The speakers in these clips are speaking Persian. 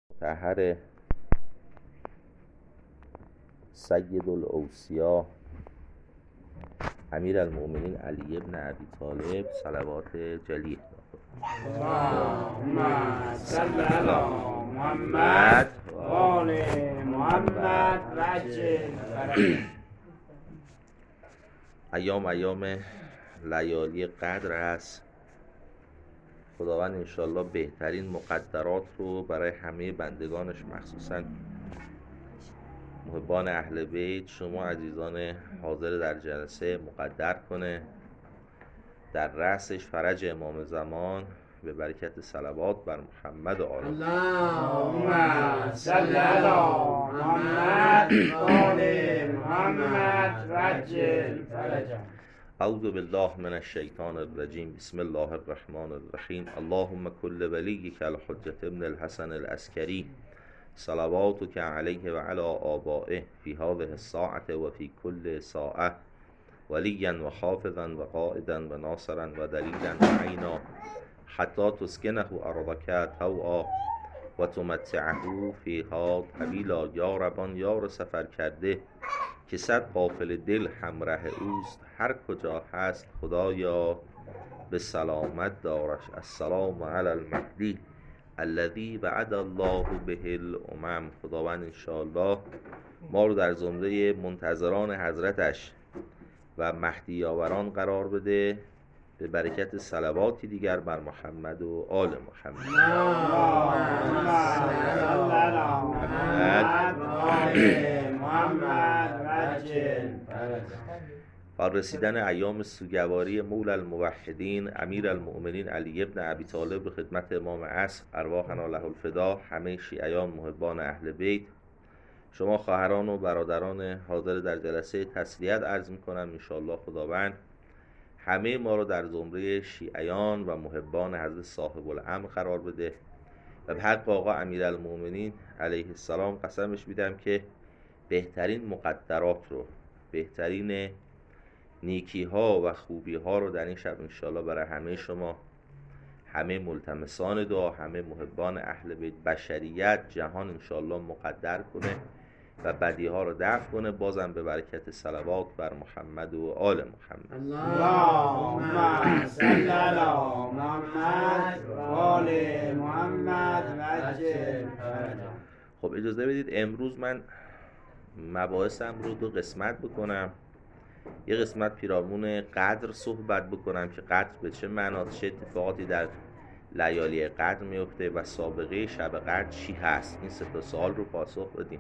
مطهر سید الاوصیا امیر المؤمنین علی ابن ابی طالب صلوات جلیه. اللهم صل علی محمد و آل محمد و عجل فرجه. ایام لیالی قدر است. خداوند انشالله بهترین مقدرات رو برای همه بندگانش، مخصوصا محبان اهل بیت، شما عزیزان حاضر در جلسه، مقدر کنه. در رأسش فرج امام زمان به برکت صلوات بر محمد و آل اللهم صل علی محمد و آل محمد و عجل فرجه. اعوذ بالله من الشیطان الرجیم. بسم الله الرحمن الرحیم. اللهم کل ولیک الحجة ابن الحسن العسکری صلواتک علیه و علی آبائه فی هذه الساعة و فی کل ساعة ولیا و حافظا و قائدا و ناصرا و دلیلا و عینا حتی تسکنه ارضک طوعا و تمتعه فیها طویلا. یا ربان یار سفر کرده که صد قافل دل همراه اوست، هر کجا هست خدایا به سلامت دارش. السلام علی المهدی الذی وعد الله به الامم. خداوند انشاءالله ما رو در زمره منتظران حضرتش و مهدی آوران قرار بده به برکت صلواتی دیگر بر محمد و آل محمد. با رسیدن ایام سوگواری مولا الموحدین امیر المؤمنین علی ابن ابی طالب به خدمت امام عصر ارواحنا له الفدا، همه شیعیان محبان اهل بیت، شما خواهران و برادران حاضر در جلسه تسلیت عرض میکنم. انشاءالله خداوند همه ما رو در زمره شیعیان و محبان حضرت صاحب الامر قرار بده و به حق آقا امیرالمؤمنین علیه السلام قسمش میدم که بهترین مقدرات رو، بهترین نیکی ها و خوبی ها رو در این شب انشاءالله برای همه شما، همه ملتمسان دعا، همه محبان اهل بیت، بشریت، جهان انشاءالله مقدر کنه و بدی ها رو دفع کنه. بازم به برکت صلوات بر محمد و آل محمد. اللهم صل علی محمد و آل محمد و عجل فرجه. خب اجازه بدید امروز من مباحثم رو دو قسمت بکنم. یه قسمت پیرامون قدر صحبت بکنم که قدر به چه معناست، چه اتفاقاتی در لیالی قدر میفته و سابقه شب قدر چی هست. این 3 سوال رو پاسخ بدیم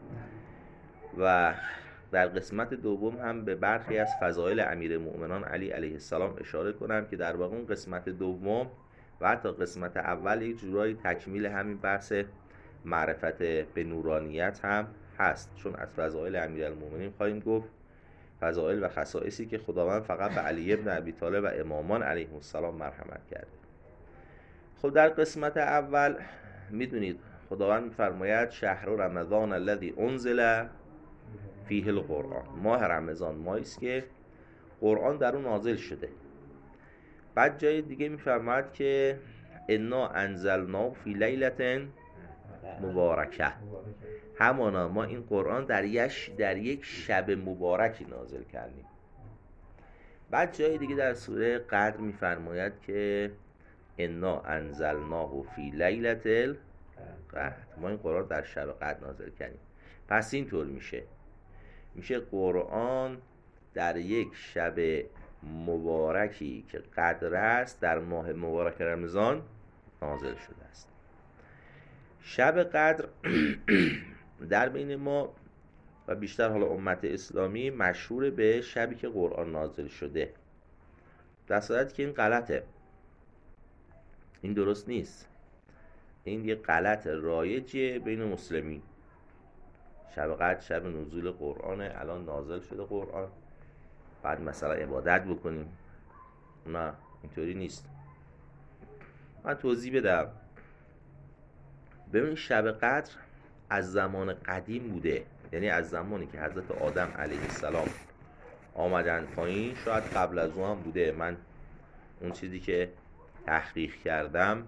و در قسمت دوم هم به برخی از فضایل امیر مومنان علی علیه السلام اشاره کنم که در واقع اون قسمت دوم و حتی قسمت اول یک جورایی تکمیل همین بحث معرفت به نورانیت هم هست، چون از فضایل امیرالمومنین خواهیم گفت، فضائل و خصائصی که خداوند فقط به علی ابن ابی طالب و امامان علیهم السلام مرحمت کرده. خب در قسمت اول میدونید خداوند میفرماید شهر رمضان الذی انزل فیه القرآن. ماه رمضان ماهی است که قرآن در اون نازل شده. بعد جای دیگه میفرماید که انا انزلنا فی لیلة مبارکه، همانا ما این قرآن در یک شب مبارکی نازل کردیم. بعد جای دیگه در سوره قدر میفرماید که انا انزلناه فی لیلة القدر، ما این قرآن در شب قدر نازل کردیم. پس اینطور میشه قرآن در یک شب مبارکی که قدر است در ماه مبارک رمضان نازل شده است. شب قدر در بین ما و بیشتر حالا امت اسلامی مشهور به شبی که قرآن نازل شده، در صورتی که این غلطه، این درست نیست، این یه غلط رایجیه بین مسلمین. شب قدر شب نزول قرآنه، الان نازل شده قرآن، بعد مثلا عبادت بکنیم. نه، اینطوری نیست. من توضیح بدم. ببین شب قدر از زمان قدیم بوده، یعنی از زمانی که حضرت آدم علیه السلام آمدن پایین، شاید قبل از اون هم بوده. من اون چیزی که تحقیق کردم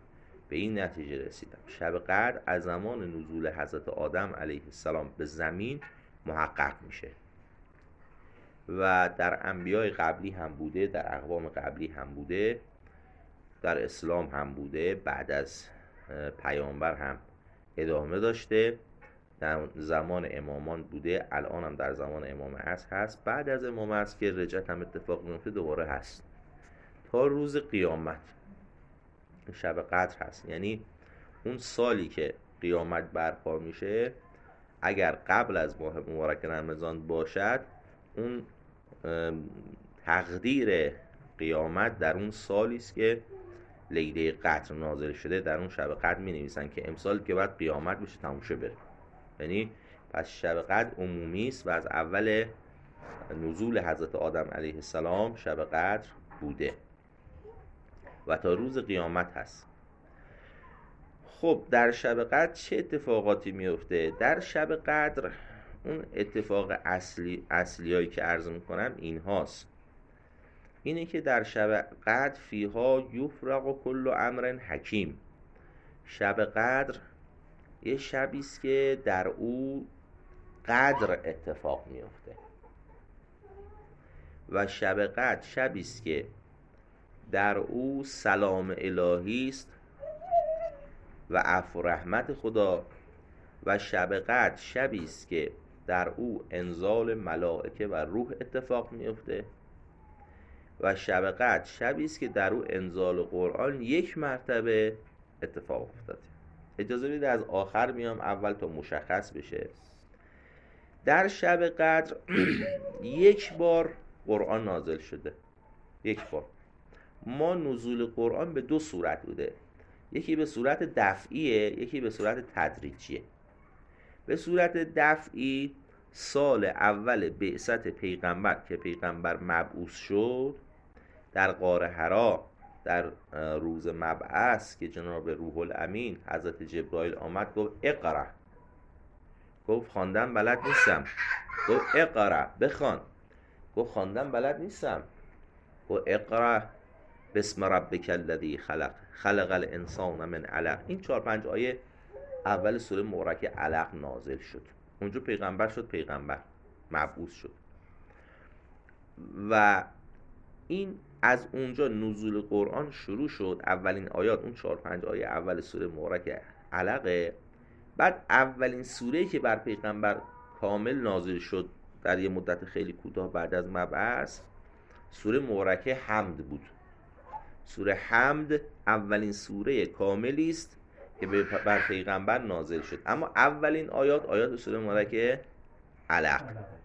به این نتیجه رسیدم شب قدر از زمان نزول حضرت آدم علیه السلام به زمین محقق میشه و در انبیای قبلی هم بوده، در اقوام قبلی هم بوده، در اسلام هم بوده، بعد از پیامبر هم ادامه داشته، در زمان امامان بوده، الان هم در زمان امام عصر هست، بعد از امام عصر که رجعت هم اتفاق میفته دوباره هست تا روز قیامت شب قدر هست. یعنی اون سالی که قیامت برپا میشه اگر قبل از ماه مبارک رمضان باشد، اون تقدیر قیامت در اون سالی است که لیله قدر نازل شده. در اون شب قدر می نویسن که امسال که بعد قیامت بشه تموم شه بره. یعنی پس شب قدر عمومی است و از اول نزول حضرت آدم علیه السلام شب قدر بوده و تا روز قیامت هست. خب در شب قدر چه اتفاقاتی میفته؟ در شب قدر اون اتفاق اصلیایی که عرض میکنم این هاست. اینه که در شب قدر فیها یفرق کل امر حکیم. شب قدر یه شبی است که در او قدر اتفاق میفته و شب قدر شبی است که در او سلام الهی است و عفو و رحمت خدا و شب قدر شبی است که در او انزال ملائکه و روح اتفاق میفته و شب قدر شبی است که در او انزال قرآن یک مرتبه اتفاق افتاده. اجازه بدید از آخر میام اول تا مشخص بشه. در شب قدر یک بار قرآن نازل شده، یک بار. ما نزول قرآن به دو صورت بوده، یکی به صورت دفعیه، یکی به صورت تدریجیه. به صورت دفعی سال اول بعثت پیغمبر که پیغمبر مبعوث شد در غار حرا در روز مبعث که جناب روح الامین حضرت جبرائیل آمد گفت اقرا، گفت خواندن بلد نیستم، گفت اقرا بخوان، گفت خواندن بلد نیستم، گفت اقرا بسم ربک الذی خلق خلق الانسان من علق. این 4-5 آیه اول سوره مبارکه علق نازل شد. اونجا پیغمبر شد، پیغمبر مبعوث شد و این از اونجا نزول قرآن شروع شد. اولین آیات اون 4-5 آیه اول سوره مبارکه علقه. بعد اولین سوره‌ای که بر پیغمبر کامل نازل شد در یه مدت خیلی کوتاه بعد از مبعث سوره مبارکه حمد بود. سوره حمد اولین سوره کاملی است که بر پیغمبر نازل شد، اما اولین آیات سوره مبارکه علق.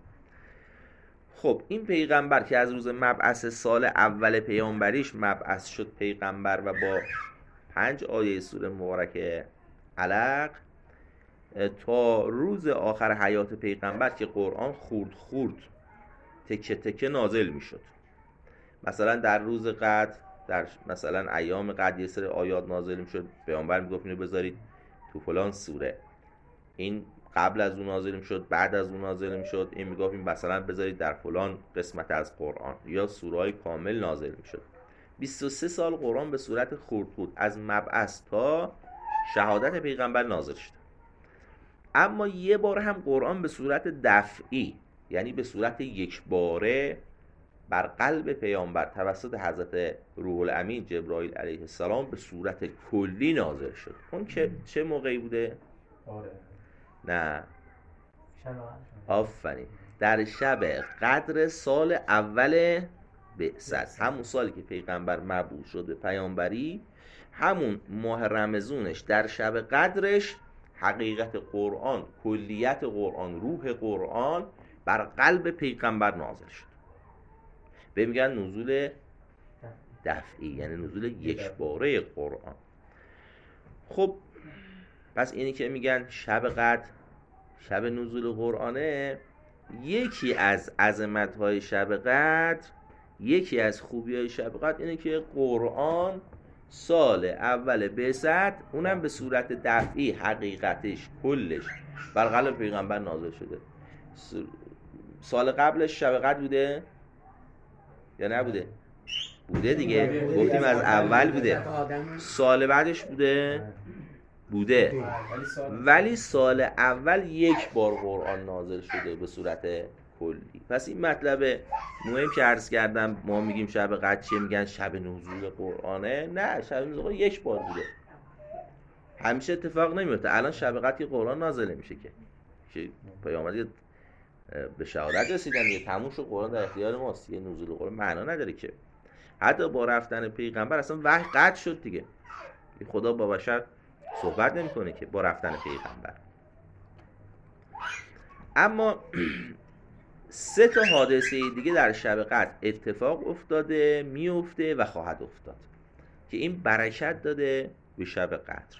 خب این پیغمبر که از روز مبعث سال اول پیامبریش مبعث شد پیغمبر و با 5 آیه سوره مبارکه علق تا روز آخر حیات پیغمبر که قرآن خورد خورد تکه تکه نازل می شد. مثلا در روز قدر، در مثلا ایام قدر یه سری آیات نازل می شد، پیامبر می گفت اینو بذارید تو فلان سوره، این قبل از اون نازل می شد، بعد از اون نازل می شد، این می گفت این مثلا بذارید در فلان قسمت از قرآن، یا سوره های کامل نازل می شد. 23 سال قرآن به صورت خورد خورد از مبعث تا شهادت پیغمبر نازل شد. اما یه بار هم قرآن به صورت دفعی، یعنی به صورت یک باره بر قلب پیامبر توسط حضرت روح الامین جبرائیل علیه السلام به صورت کلی نازل شد. اون چه موقعی بوده؟ نه آفرین، در شب قدر سال اول بعثت، همون سالی که پیغمبر مبعوث شد به پیامبری، همون ماه رمضانش در شب قدرش حقیقت قرآن، کلیت قرآن، روح قرآن بر قلب پیغمبر نازل شد. به میگن نزول دفعی، یعنی نزول یک باره قرآن. خب پس اینی که میگن شب قدر شب نزول قرآنه، یکی از عظمت‌های شب قدر، یکی از خوبی‌های شب قدر اینه که قرآن سال اول بعثت اونم به صورت دفعی حقیقتش کلش بر قلب پیغمبر نازل شده. سال قبلش شب قدر بوده یا نبوده؟ بوده دیگه، گفتیم از اول بوده. سال بعدش بوده، ولی سال اول یک بار قرآن نازل شده به صورت کلی. پس این مطلب مهم که عرض کردم، ما میگیم شب قدر چیه، میگن شب نزول قرآنه. نه، شب نزول قرآن یک بار بوده، همیشه اتفاق نمیفته. الان شب قدر که قرآن نازل نمیشه که پیامبر به شهادت رسیدن یه تموم شد، قرآن در اختیار ماست، یه نزول قرآن معنا نداره که. حتی با رفتن پیغمبر اصلا وحی قطع شد دیگه، خدا با بشر صحبت نمیکنه که با رفتن پیغمبر. اما 3 تا حادثه دیگه در شب قدر اتفاق افتاده، میفته و خواهد افتاد که این برکت داده به شب قدر.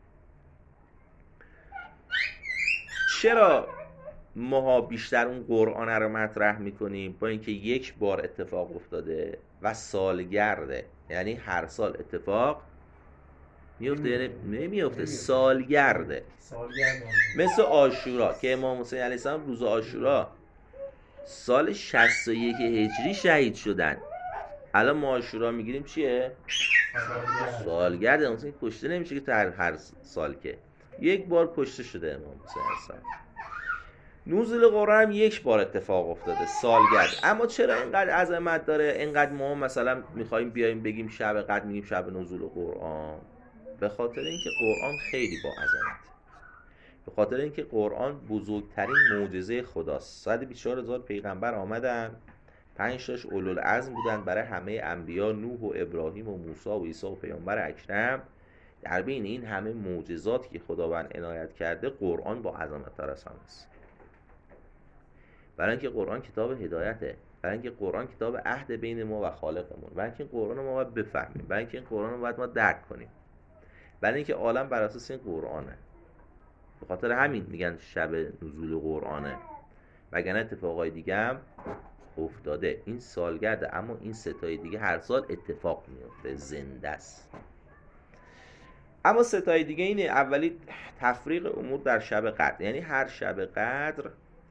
چرا ما بیشتر اون قرآن رو مطرح میکنیم؟ با اینکه یک بار اتفاق افتاده و سالگرده، یعنی هر سال اتفاق میفته، یعنی نمیفته، سالگرده. مثل عاشورا که امام حسین علیه السلام روز عاشورا سال 61 هجری شهید شدن. الان ما عاشورا میگیریم چیه؟ سالگرده. مثلا کشته نمیشه که هر سال، که یک بار کشته شده امام حسین علیه السلام. نزول قرآن هم یک بار اتفاق افتاده، سالگرد. اما چرا اینقدر عظمت داره؟ اینقدر ما مثلا میخوایم بیایم بگیم شب قدر، میگیم شب نزول قرآن؟ به خاطر اینکه قرآن خیلی با عظمت، به خاطر اینکه قرآن بزرگترین معجزه خداست. 124,000 پیغمبر آمدن، 5 تاش اولوالعزم بودن برای همه انبیا، نوح و ابراهیم و موسی و عیسی و پیامبر اکرم. در بین این همه معجزاتی که خداوند عنایت کرده، قرآن با عظمت تر از همه است. برای اینکه قرآن کتاب هدایته، برای اینکه قرآن کتاب عهد بین ما و خالقمون، برای اینکه قرآن ما باید بفهمیم، برای اینکه قرآن رو باید ما درک کنیم، برای اینکه عالم بر اساس این قرآنه. به خاطر همین میگن شب نزول قرآنه، وگرنه اتفاقای دیگه هم افتاده. این سالگرده، اما این 3 تای دیگه هر سال اتفاق میفته، زنده است. اما 3 تای دیگه اینه: اولی تفریق امور در شب قدر، یعنی هر شب قدر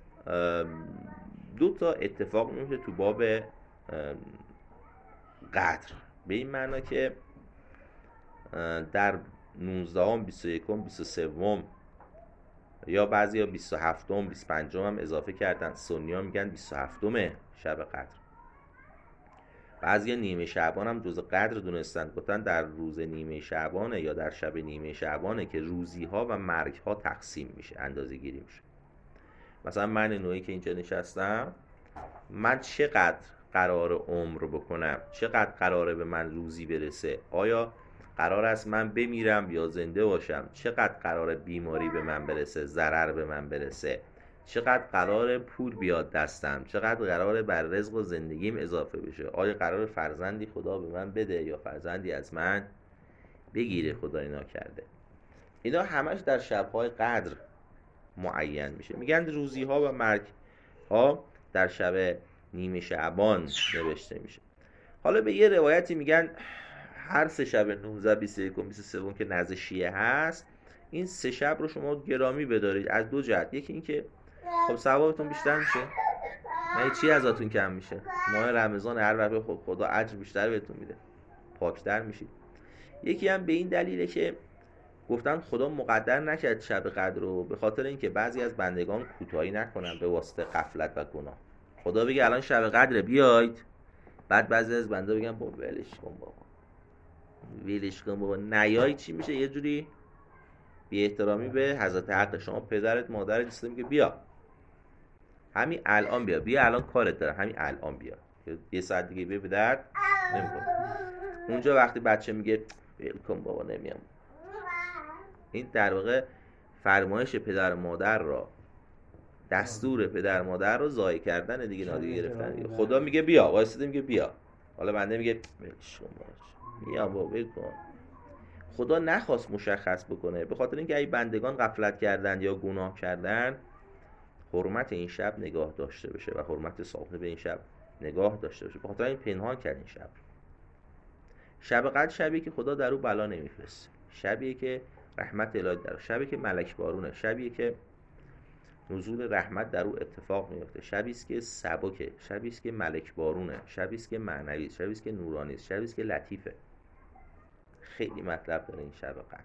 2 تا اتفاق میفته تو باب قدر، به این معنا که در 19ام، 21ام، 23م، یا بعضیا 27م، 25م هم اضافه کردن. سنی‌ها میگن 27م شب قدر. بعضیا نیمه شعبان هم جز قدر دونستن، گفتن در روز نیمه شعبانه یا در شب نیمه شعبانه که روزی‌ها و مرگ‌ها تقسیم میشه، اندازه گیری میشه. مثلا من نوعی که اینجا نشستم، من چقدر قرار عمر بکنم، چقدر قراره به من روزی برسه، آیا قرار است من بمیرم یا زنده باشم، چقدر قراره بیماری به من برسه، ضرر به من برسه، چقدر قراره پول بیاد دستم، چقدر قراره بر رزق و زندگیم اضافه بشه، آیا قراره فرزندی خدا به من بده یا فرزندی از من بگیره، خدا اینا کرده. اینا همش در شب‌های قدر معین میشه. میگن روزی ها و مرگ ها در شب نیمه شعبان نوشته میشه. حالا به یه روایتی میگن هر 3 شب 19، 21 و 23 که نزد شیعه هست، این 3 شب رو شما گرامی بدارید از 2 جهت. یکی این که خب ثوابتون بیشتر میشه، نه چی ازتون کم میشه. ماه رمضان هر وقت خب خدا اجر بیشتر بهتون میده، پاکتر میشید. یکی هم به این دلیله که گفتن خدا مقدر نکرد شب قدر رو به خاطر اینکه بعضی از بندگان کوتاهی نکنن به واسطه غفلت و گناه. خدا بگه الان شب قدر بیاید، بعد بعضی از بنده بگن بابا ولش کن، بابا ولش کن بابا، نیای چی میشه؟ یه جوری بی احترامی به حضرت حق. شما پدرت مادرت نیست، میگه بیا همین الان بیا الان کارت دارم، همین الان بیا، یه ساعت دیگه بیا، به درد نمیخوره. اونجا وقتی بچه میگه ول کن بابا نمیام، این در واقع فرمایش پدر مادر را، دستور پدر مادر رو ضایع کردن دیگه، نادیده گرفتن دیگه. خدا میگه بیا، وایساده میگه بیا، حالا بنده میگه ولش کن بیا بابا ول کن. خدا نخواست مشخص بکنه، به خاطر اینکه اگه بندگان غفلت کردن یا گناه کردن، حرمت این شب نگاه داشته بشه و حرمت صاحب این شب نگاه داشته باشه. به خاطر این پنهان کرد این شب. شب قدر شبیه که خدا در او بلا نمیفرسته، شبیه که رحمت الهی در، شبیه که ملک بارونه، شبیه که نزول رحمت در او اتفاق میفته. شبی است که سبکه، شبی است که ملک بارونه، شبی است که معنوی، شبی است که نورانی است، شبی است که لطیفه. خیلی مطلب داره این شب قدر.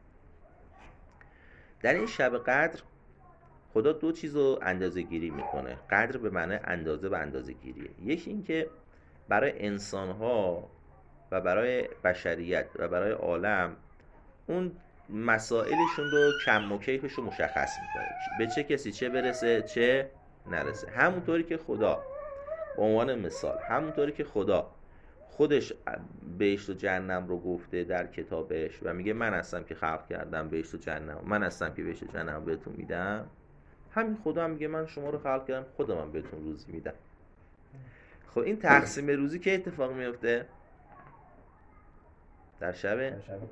در این شب قدر خدا دو چیز رو اندازه گیری میکنه. قدر به معنی اندازه و اندازه گیریه. یکی این که برای انسانها و برای بشریت و برای عالم اون مسائلشون رو کم و کیفش رو مشخص میکنه، به چه کسی چه برسه چه نرسه. همونطوری که خدا به عنوان مثال، همونطوری که خدا خودش بهشت و جهنم رو گفته در کتابش و میگه من هستم که خلق کردم بهشت و جهنم، من هستم که بهشت و جهنم بهتون میدم، همین خدا هم میگه من شما رو خلق کردم، خودم هم بهتون روزی میدم. خب این تقسیم روزی که اتفاق میفته در شب.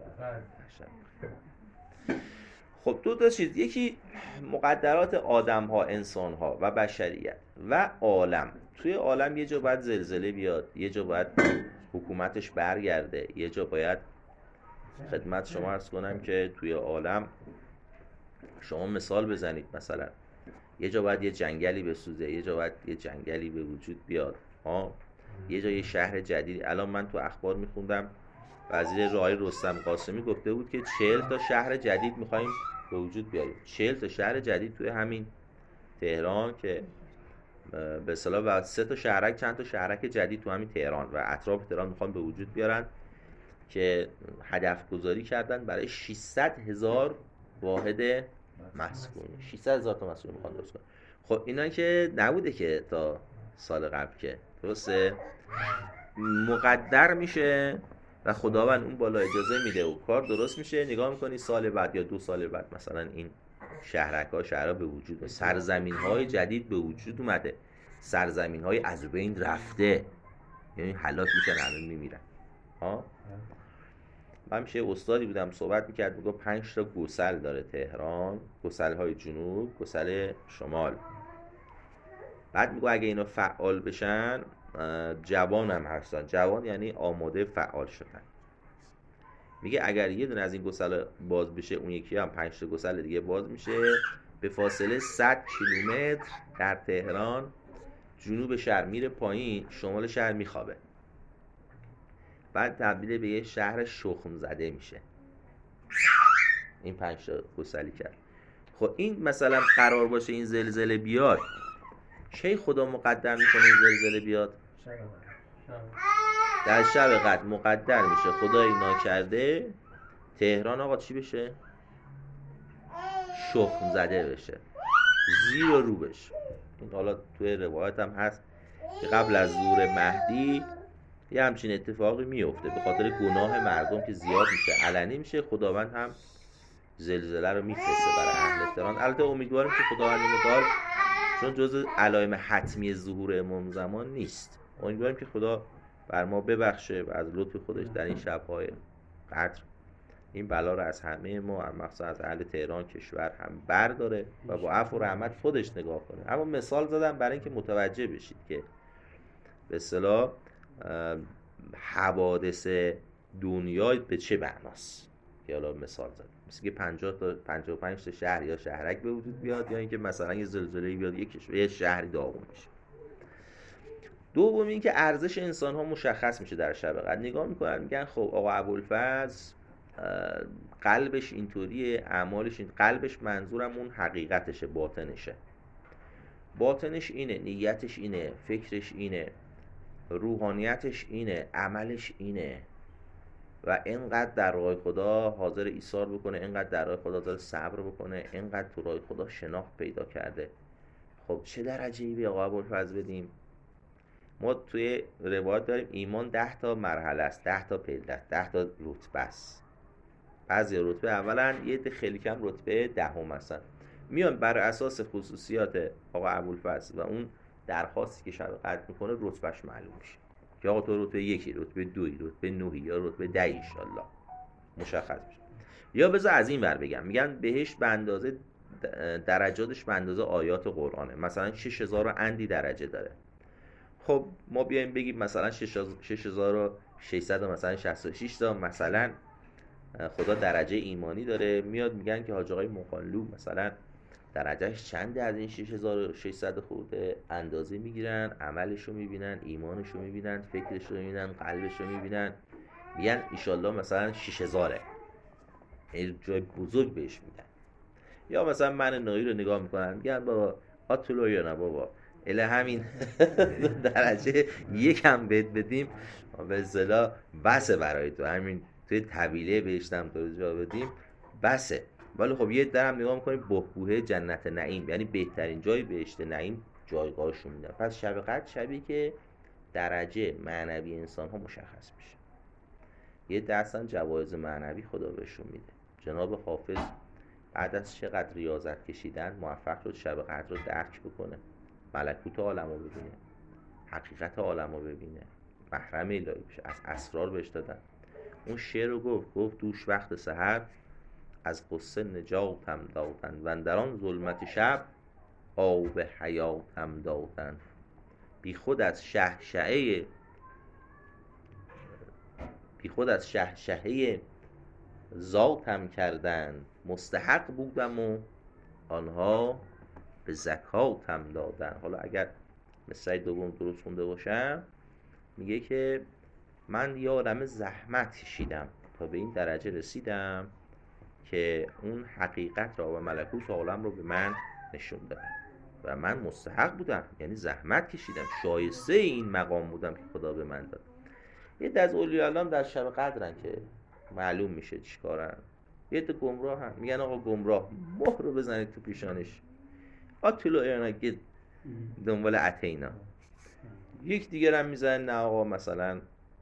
خب دو تا چیز، یکی مقدرات آدم ها، انسان ها و بشریت و عالم. توی عالم یه جا باید زلزله بیاد، یه جا باید حکومتش برگرده، یه جا باید خدمت شما عرض کنم که توی عالم شما مثال بزنید، مثلا یه جا باید یه جنگلی بسوزه، یه جا باید یه جنگلی به وجود بیاد، یه جا یه شهر جدید. الان من تو اخبار میخوندم وزیر راهی رستم قاسمی گفته بود که 40 تا شهر جدید میخوایم به وجود بیاریم. 40 تا شهر جدید توی همین تهران که به اصطلاح و 3 تا شهرک، چند تا شهرک جدید تو همین تهران و اطراف تهران میخوان به وجود بیارن که هدف گذاری کردن برای 600,000 واحد مسکونی. 600,000 تا مسکونی میخوان درست کنن. خب اینا که نبوده که تا سال قبل، که درسته مقدر میشه و خداوند اون بالا اجازه میده و کار درست میشه. نگاه میکنی سال بعد یا 2 سال بعد مثلا این شهرک‌ها، شهرها به وجود، سرزمین‌های جدید به وجود اومده، سرزمین‌های از بین رفته، یعنی هلاک میشن، همه میمیرن. من میشه استادی بودم صحبت میکرد، میگه 5 تا گسل داره تهران، گسل‌های جنوب، گسل شمال. بعد میگه اگه اینا فعال بشن، جوان هم هستن، جوان یعنی آماده فعال شدن. میگه اگر یه دونه از این گسل باز بشه، اون یکی هم 5 تا گسل دیگه باز میشه، به فاصله 100 کیلومتر در تهران جنوب شهر میره پایین، شمال شهر میخوابه، بعد تبدیل به یه شهر شخم زده میشه. این 5 تا گسلی کرد. خب این مثلا قرار باشه این زلزله بیاد، چه خدا مقدر میکنه این زلزله بیاد؟ در شب قدر مقدر میشه خدای ناکرده تهران آقا چی بشه؟ شخم زده بشه، زیر و رو بشه. این حالا توی روایت هم هست که قبل از ظهور مهدی یه همچین اتفاقی میفته، به خاطر گناه مردم که زیاد میشه، علنی میشه، خداوند هم زلزله رو میفرسته برای اهل تهران. البته امیدواریم که خداوند متعال، چون جزء علائم حتمی ظهور امام زمان نیست، امیدواریم که خدا بر ما ببخشه و از لطف خودش در این شب‌های قدر این بلا رو از همه ما، مخصوصا از اهل تهران کشور هم برداره و با عفو و رحمت خودش نگاه کنه. اما مثال زدم برای اینکه متوجه بشید که به اصطلاح حوادث دنیا به چه معناست. که حالا مثال زدم، مثل که 50 تا 55 تا شهر یا شهرک به وجود بیاد، یا اینکه مثلا یه زلزله بیاد یه شهری داغون بشه. دوم این که ارزش انسان ها مشخص میشه در شب قدر. نگاه میکنن میگن خب آقا ابوالفضل قلبش اینطوریه، اعمالش این، قلبش منظورم اون حقیقتشه، باطنشه، باطنش اینه، نیتش اینه، فکرش اینه، روحانیتش اینه، عملش اینه و اینقدر در راه خدا حاضر ایثار بکنه، اینقدر در راه خدا حاضر صبر بکنه، اینقدر تو راه خدا شناخت پیدا کرده. خب چه درجه‌ای به آقا ابوالفضل بدیم؟ ما توی روایت داریم ایمان 10 تا مرحله است، 10 تا پله است، 10 تا رتبه است. بعضی رتبه اولا یه خیلی کم رتبه دهم هستن، میان بر اساس خصوصیات آقا ابوالفضل و اون درخواستی که شب قدر میکنه رتبهش معلوم میشه که آقا تو رتبه 1، رتبه 2، رتبه 9 یا رتبه 10 ان شاء الله مشخص میشه. یا بذار از این ور بگم، میگن بهشت به اندازه درجاتش به اندازه آیات قرآنه، مثلا 6000 اندی درجه داره. خب ما بیایم بگیم مثلا 6600 مثلا 66 تا مثلا خدا درجه ایمانی داره، میاد میگن که حاج آقای مقالو مثلا درجهش چنده از این 6600 خورده، اندازه میگیرن، عملشو میبینن، ایمانشو میبینن، فکرشو میبینن، قلبشو میبینن، میگن ایشالله مثلا 6000 یه جای بزرگ بهش میدن. یا مثلا من نایی رو نگاه میکنن میگن بابا آتولو یا نه بابا اله همین درجه یکم بهت بدیم به اصطلاح بسه برای تو، همین توی طویله بهشتم تو جا بدیم بسه. ولی خب یه درم نگاه میکنیم بهبوه جنت نعیم، یعنی بهترین جای بهشت نعیم جایگاهشون میدن. پس شب قدر شبی که درجه معنوی انسان ها مشخص میشه. یه دستن جوایز معنوی خدا بهشون میده. جناب حافظ بعد از چقدر ریاضت کشیدن موفق شد شب قدر رو درک بکنه، ملکوت عالم رو ببینه، حقیقت عالم رو ببینه، محرم الهی بشه. از اسرار بهش دادن. اون شعر رو گفت دوش وقت سحر از قصه نجاتم دادن و در آن ظلمت شب آب حیاتم دادن. بی خود از شهشهه ذاتم کردن، مستحق بودم و آنها به زکاتم دادن. حالا اگر مثل دوم درست خونده باشم میگه که من یارم زحمت کشیدم تا به این درجه رسیدم که اون حقیقت را و ملکوت عالم رو به من نشون دادم و من مستحق بودم، یعنی زحمت کشیدم، شایسته این مقام بودم که خدا به من داد. یه از اولیاء الله در شب قدرن که معلوم میشه چیکارن. یه عده گمراه هم میگن آقا گمراه مهر رو بزنید تو پیشانش، آتلو ایرانگی دنبال اتینا. یک دیگر هم میزنن نه آقا مثلا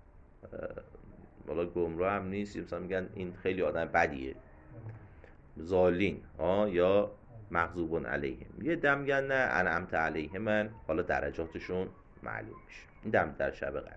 والا گمراه هم نیست، مثلا میگن این خیلی آدم بدیه، ظالین یا مغضوب علیهم. یه دم میگن نه انعمت علیهم، من حالا درجاتشون معلوم میشه. این دم در شب قدر.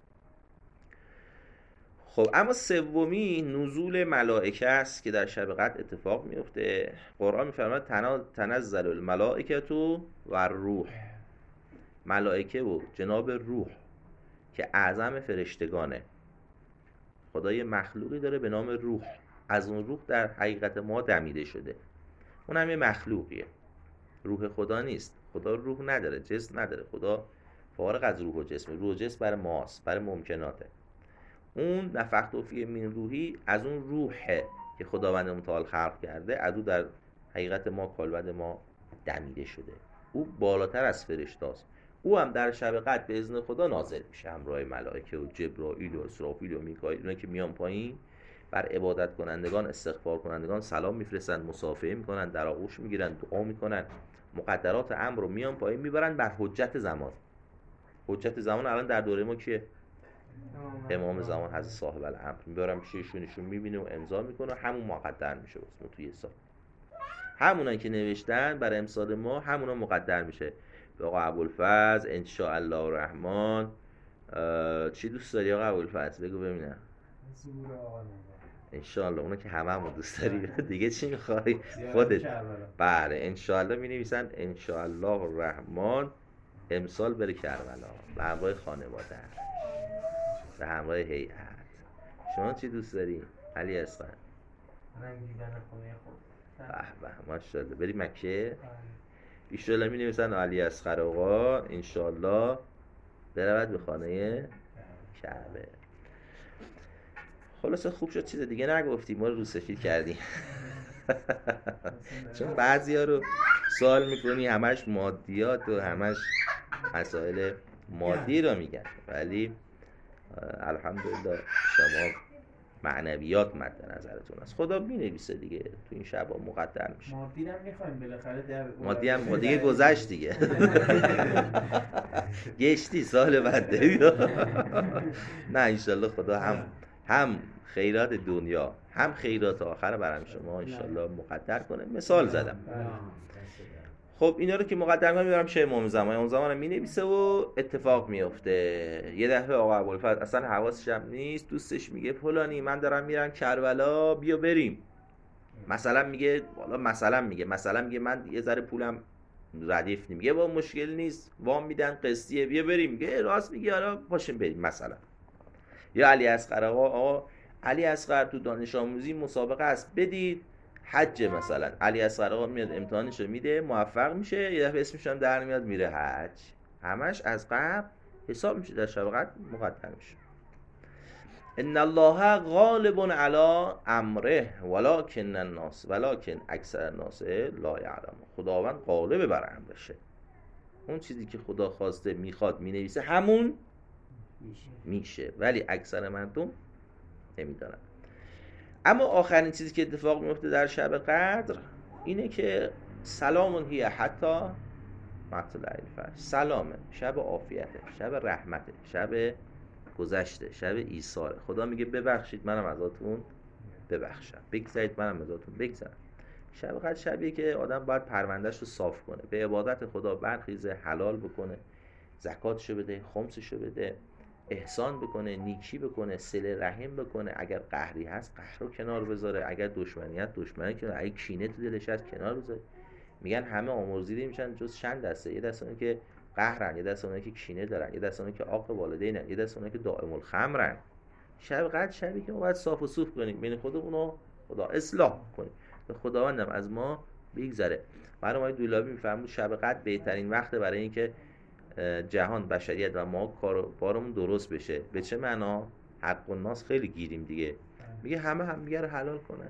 خب اما سومی نزول ملائکه است که در شب قدر اتفاق میفته. قرآن میفرماید تنزل الملائکه و الروح، ملائکه و جناب روح که اعظم فرشتگانه. خدا یه مخلوقی داره به نام روح، از اون روح در حقیقت ما دمیده شده، اون هم یه مخلوقیه، روح خدا نیست. خدا روح نداره، جسم نداره، خدا فارغ از روح و جسم. روح و جسم برای ماست، برای ممکناته. اون نفخت فیه من روحی از اون روحه که خداوند متعال خلق کرده، از اون در حقیقت ما کالبد ما دمیده شده. او بالاتر از فرشتاست. او هم در شب قدر به اذن خدا نازل میشه همراه ملائکه و جبرائیل و اسرافیل و میکائیل. اونا که میان پایین بر عبادت کنندگان، استغفار کنندگان سلام میفرستن، مصافحه میکنن، در آغوش میگیرن، دعا میکنن، مقدرات امر رو میان پایین میبرن بر حجت زمان. حجت زمان الان در دوره ما کیه؟ امام زمان حضرت صاحب الامر. میبرن پیششون میبینه و امضا میکنه، همون مقدر میشه واسه توی حساب. همونایی که نوشتن برای امسال ما همونا مقدر میشه. به آقا ابوالفضل ان شاء الله الرحمن چی دوست داری آقا ابوالفضل بگو ببینم. زور آقا ان شاء الله. اونا که هممون دوست داری دیگه چی میخوای خودت؟ بله ان شاء الله مینویسن ان شاء الله الرحمن امسال بره کربلا به همراه خانواده، به همراه هیئت. شما چی دوست داری علی اصغر؟ من دیدن خونه خود. به به ماشاءالله. بری مکه؟ ان شاء الله مینویسن علی اصغر آقا ان شاء الله برود به خانه کعبه. خلاصه خوب شد چیز دیگه نگفتیم، ما رو روسفید کردیم. چون بعضیا رو سوال میکنی همش مادیات و همش مسائل مادی رو میگن، ولی الحمدلله شما معنویات مد نظرتون است. خدا مینویسه دیگه، تو این شبا مقدر میشه. مادی هم میخوایم بالاخره در مادی هم دیگه گذشت دیگه. گشتی سال بعد. نه انشالله خدا هم خیرات دنیا هم خیرات آخر برام شما انشالله مقدر کنه. مثال زدم. خب اینا رو که مقدر کنم میبرم شه امام زمان. اون زمان می نویسه و اتفاق میفته. یه دفعه آقا ابوالفضل اصلا حواسش هم نیست، دوستش میگه فلانی من دارم میرم کربلا بیا بریم. مثلا میگه من یه ذره پولم ردیف نیم، میگه با مشکل نیست وام میدن قسطیه بیا بریم. میگه راست میگی حالا پاشیم بریم. مثلا یا علی اصغر آقا علی اصغر تو دانش آموزی مسابقه است بدید حج مثلا علی اصغر آقا میاد امتحانش رو میده، موفق میشه، یه دفعه اسمش هم در میاد میره حج، همش از قبل حساب میشه، در شب قدر مقدر میشه. ان الله غالب علی امره ولکن اکثر الناس لا یعلمون. خداوند غالب بر امرشه، اون چیزی که خدا خواسته میخواد مینویسه همون میشه، ولی اکثر مردم نمیدونن. اما آخرین چیزی که اتفاق میفته در شب قدر اینه که سلام هی حتی مطلع الفجر، سلامه، شب عافیته، شب رحمته، شب گذشته، شب ایثاره. خدا میگه ببخشید منم ازتون ببخشم، بگذارید منم ازتون بگذرم. شب قدر شبیه که آدم باید پروندهش رو صاف کنه، به عبادت خدا برخیزه، حلال بکنه، زکاتشو بده، خمسشو بده، احسان بکنه، نیکی بکنه، صله رحم بکنه، اگر قهری هست قهر رو کنار بذاره، اگر دشمنی هست دشمنی کنه، اگه کینه تو دلش هست کنار بذاره. میگن همه آمرزیده میشن جز چند دسته، یه دسته اونایی که قهرن، یه دسته اونایی که کینه دارن، یه دسته اونایی که عاق والدینن، یه دسته اونایی که دائم الخمرن. شب قدر شبی که ما باید صاف و صوف کنیم، بین خودمون رو خدا اصلاح کنیم تا خداوندم از ما بگذره. برای ما دولابی میفهمون شب قدر بهترین وقته برای اینکه جهان، بشریت و ما کارمون درست بشه. به چه معنا؟ حق الناس خیلی گیریم دیگه. میگه همه همدیگه رو حلال کنن.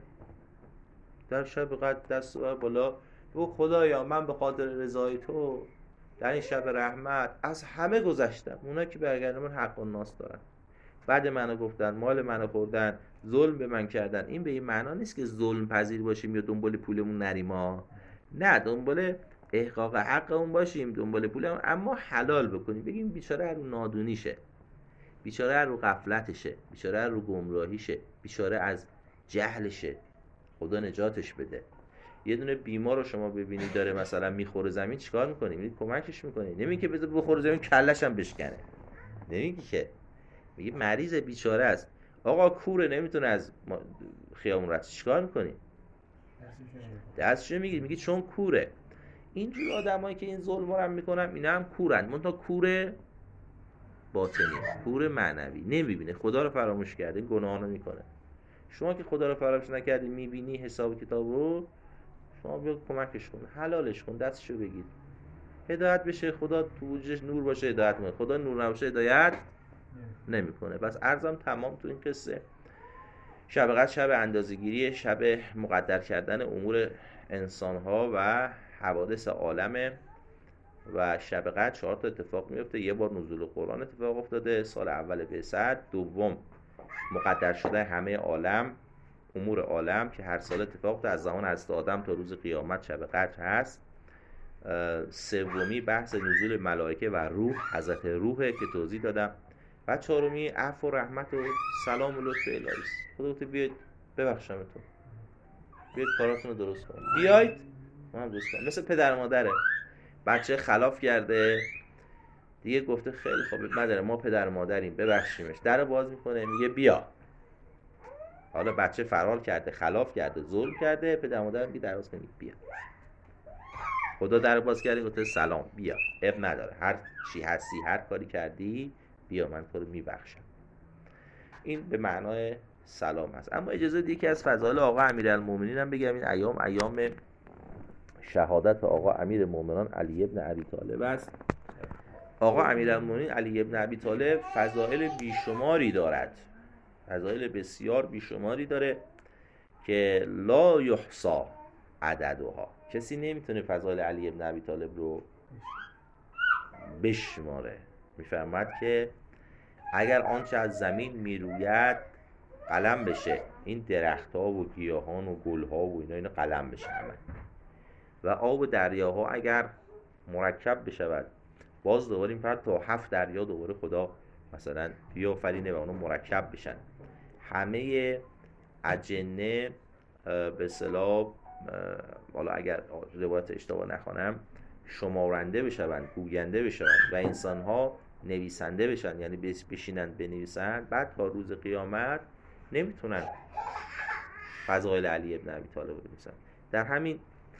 در شب قدر دست بالا بگو خدایا من به خاطر رضای تو در این شب رحمت از همه گذشتم. اونا که برگردن من حق الناس دارن، بعد منو گفتن، مال منو خوردن، ظلم به من کردن. این به این معنا نیست که ظلم پذیر باشیم یا دنبال پولمون نریم ها. نه، دنبال احقاق حقمون باشیم، دنبال پولمون، اما حلال بکنیم. بگیم بیچاره رو نادونیشه، بیچاره رو غفلتشه، بیچاره رو گمراهیشه، بیچاره از جهلشه، خدا نجاتش بده. یه دونه بیمار رو شما ببینید داره مثلا میخوره زمین، چیکار میکنی؟ میگی کمکش میکنی، نمیگی که بذار بخوره زمین کلش هم بشکنه، نمیگی که، میگه مریض بیچاره است. آقا کوره نمیتونه از خیابون رد، چیکار میکنی؟ دستشو میگی چون کوره. اینجور آدمایی که این ظلم رو میکنن اینا هم کورن، منتها کور باطنی، کور معنوی، نمیبینه، خدا رو فراموش کرده، گناه رو میکنه. شما که خدا رو فراموش نکردی، میبینی حساب کتاب رو، شما بیا کمکش کن، حلالش کن، دستشو بگیر، هدایت بشه. خدا تو وجودش نور باشه هدایت کنه، خدا نور نباشه هدایت نمیکنه. بس عرضم تمام تو این قصه. شب قدر شب اندازه‌گیری، شب مقدر کردن امور انسان‌ها و حوادث عالمه و شب قدر 4 تا اتفاق میفته. یه بار نزول قرآن اتفاق افتاده، سال اول بعثت. دوم مقدر شده همه عالم، امور عالم که هر سال اتفاق افتاده، از زمان حضرت آدم تا روز قیامت شب قدر هست. سومی بحث نزول ملائکه و روح، حضرت روحه که توضیح دادم. و چهارمی عفو و رحمت و سلام و لطف الهی است. خدا گفته بیاید ببخشمتون، بیاید کاراتون رو درست کنید، بیاید من درست کنم. مثل پدر مادره، بچه خلاف کرده دیگه، گفته خیلی خوب مادر ما پدر مادریم ببخشیمش، در باز میکنه میگه بیا. حالا بچه فرار کرده، خلاف کرده، ظلم کرده، پدر مادر میگه در باز کنید بیا. خدا در باز کرده گفته سلام بیا، اب نداره، هر چی هستی، هر کاری کردی بیا، من تو رو میبخشم. این به معنای سلام هست. اما اجازه دیگه که از فضائل آقا امیرالمومنین هم بگم. این ایام شهادت آقا امیرالمومنین علی ابن ابی طالب است. آقا امیرالمومنین علی ابن ابی طالب فضائل بیشماری دارد، فضائل بسیار بیشماری داره که لا یحصا عددها. کسی نمیتونه فضائل علی ابن ابی طالب رو بشماره. میفرماد که اگر آنچه از زمین میروید قلم بشه، این درخت ها و گیاهان و گل ها و اینا قلم بشه همه، و آب دریاها اگر مرکب بشود، باز دوباره این فرد تا 7 دریا دوباره خدا مثلا بیافرینه و اونا مرکب بشن، همه اجنه به اصطلاح، حالا اگر روایت اشتباه نخوانم، شمارنده بشوند، گوینده بشوند و انسان‌ها نویسنده بشن، یعنی بشینن بنویسن، بعد تا روز قیامت نمیتونن فضائل علی ابن ابی طالب رو بنویسن. در همین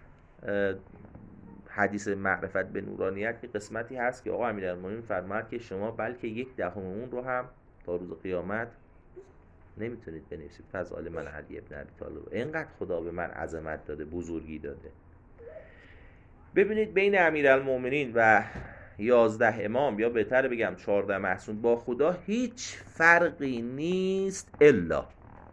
حدیث معرفت به نورانیت که قسمتی هست که آقا امیرالمومنین فرمود که شما بلکه 1/10 اون رو هم تا روز قیامت نمیتونید بنویسید فضائل من علی ابن ابی طالب. اینقدر خدا به من عظمت داده، بزرگی داده. ببینید بین امیرالمومنین و 11 امام، یا بهتر بگم 14 معصوم، با خدا هیچ فرقی نیست. الا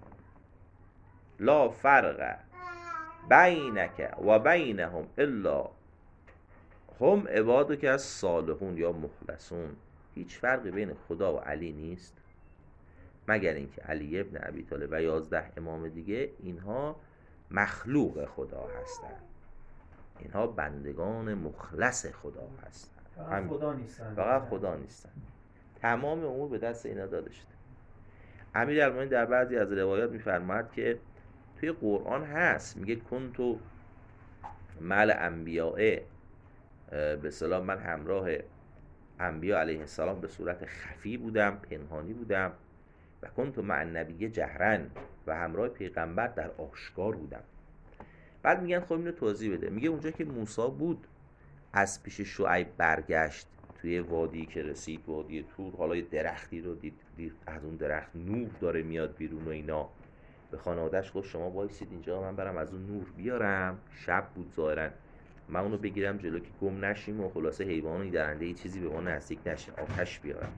لا فرق بینک و بینهم الا هم عبادک الصالحون یا مخلصون. هیچ فرقی بین خدا و علی نیست مگر اینکه علی ابن ابی طالب و 11 امام دیگه اینها مخلوق خدا هستند، اینها بندگان مخلص خدا هستند، فقط خدا نیستن. تمام امور به دست اینا داده شده. امیرالمومنین در بعضی از روایات میفرماید که توی قرآن هست، میگه کنتو مع انبیاء، به اصطلاح من همراه انبیا علیه السلام به صورت خفی بودم، پنهانی بودم، و کنتو مع النبی جهرا، و همراه پیغمبر در آشکار بودم. بعد میگن خب اینو توضیح بده. میگه اونجا که موسی بود از پیش شعیب برگشت، توی وادی که رسید، وادی طور، حالا یه درختی رو دید از اون درخت نور داره میاد بیرون و اینا. به خانواده‌اش گفت شما وایسید اینجا، من برم از اون نور بیارم. شب بود ظاهرا، من اونو بگیرم جلو که گم نشیم و خلاصه حیوانی درنده ای چیزی به ما نزدیک نشه، آتش بیارم.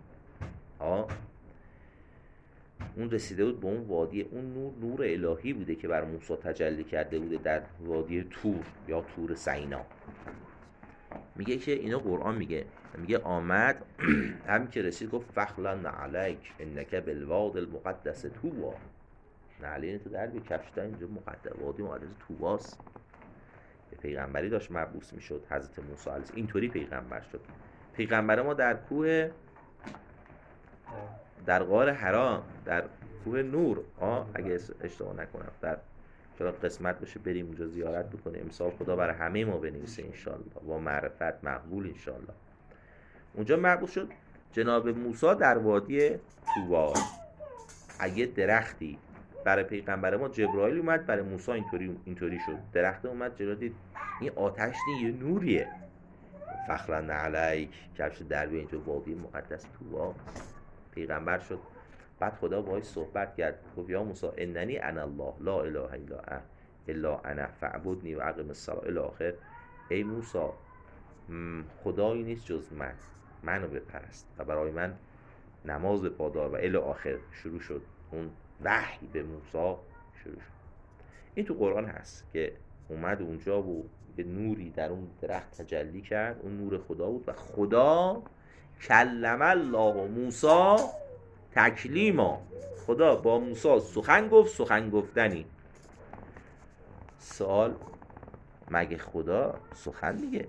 اون رسیده بود به اون وادی، اون نور الهی بوده که بر موسی تجلی کرده بوده در وادی طور یا طور سینا. میگه که اینا قرآن میگه آمد همین که رسید گفت فخلن علیک انک بالواد المقدس طوا. نعلین تو در بی کفشتن اینجا مقدس، وادی مقدس طواست. به پیغمبری داشت مبعوث میشد حضرت موسی علیه، اینطوری پیغمبر شد. پیغمبر ما در کوه، در غار حرا، در کوه نور، اگه اشتباه نکنم، در چرا قسمت بشه بریم اونجا زیارت بکنیم. امسال خدا برای همه ما بنویسه انشالله، با معرفت مقبول انشالله. اونجا مبعوث شد جناب موسی در وادی طوا. اگه درختی برای پیغمبر ما جبرائیل اومد، برای موسی اینطوری شد. درخت اومد جلو دید این آتش نیست، یه نوریه. فخرن علیک کفش دربی اینجا وادی مقدس طوا پیغمبر شد. بعد خدا باهاش صحبت کرد، گفت یا موسی اننی انا الله لا اله الا انا فاعبدنی و اقم الصلاه الی آخر. ای موسی خدایی نیست جز من، منو بپرست و برای من نماز پادار و الی آخر. شروع شد اون وحی به موسی شروع شد. این تو قرآن هست که اومد اونجا و یه نوری در اون درخت تجلی کرد، اون نور خدا بود و خدا کلم الله موسی تکلیما. خدا با موسی سخن گفت، سخن گفتنی. سوال، مگه خدا سخن میگه؟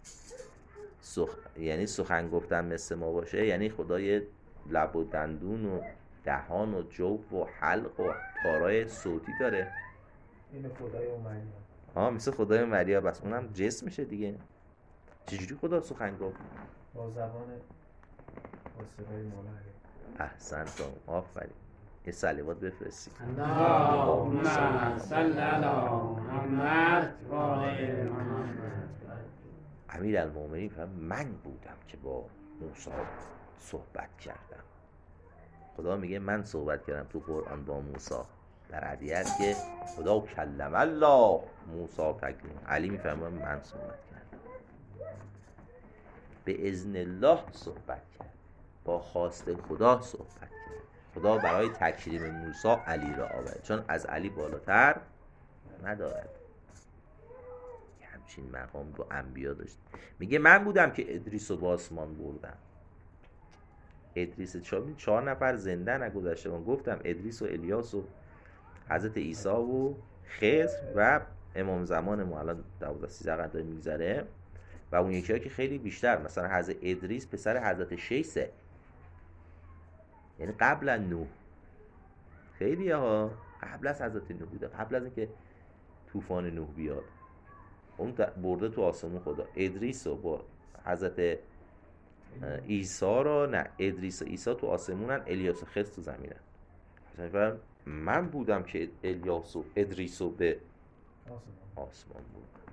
یعنی سخن گفتن مثل ما باشه؟ یعنی خدا یه لب و دندون و دهان و جوف و حلق و تارای صوتی داره؟ این خدای مریم. مثل خدای مریم، بس اونم جسم میشه دیگه. چجوری خدا سخن گفت؟ با زبان با صدای مولا. احسنت، آفرین. یه صلوات بفرستید. اللهم صل علی محمد و آل محمد. امیرالمومنین فرمود من بودم که با موسی صحبت کردم. خدا میگه من صحبت کردم تو قرآن با موسی. در حدیث که خدا کلم الله موسی تکلیم. علی میفرماید من صحبت کردم، به اذن الله صحبت کرد، با خواست خدا صحبت کرد. خدا برای تکریم موسی علی را آورد، چون از علی بالاتر ندارد. همچین مقام با انبیا داشت. میگه من بودم که ادریس رو به آسمان بردم. ادریس 4 نفر زنده نگذشته. من گفتم ادریس و الیاس و حضرت عیسی و خضر و امام زمان ما الان 12-13 قرن داره میگذره، و اون یکی ها که خیلی بیشتر، مثلا حضرت ادریس پسر حضرت شیسه، یعنی قبل از نوح. خیلی ها قبل از حضرت نوح بوده، قبل از اینکه طوفان نوح بیاد. اون برده تو آسمون خدا. ادریس رو با حضرت عیسی رو، نه، ادریس و عیسی تو آسمونن، الیاس و خضر تو زمینن. مثلا من بودم که الیاس و ادریس رو به آسمان بردم.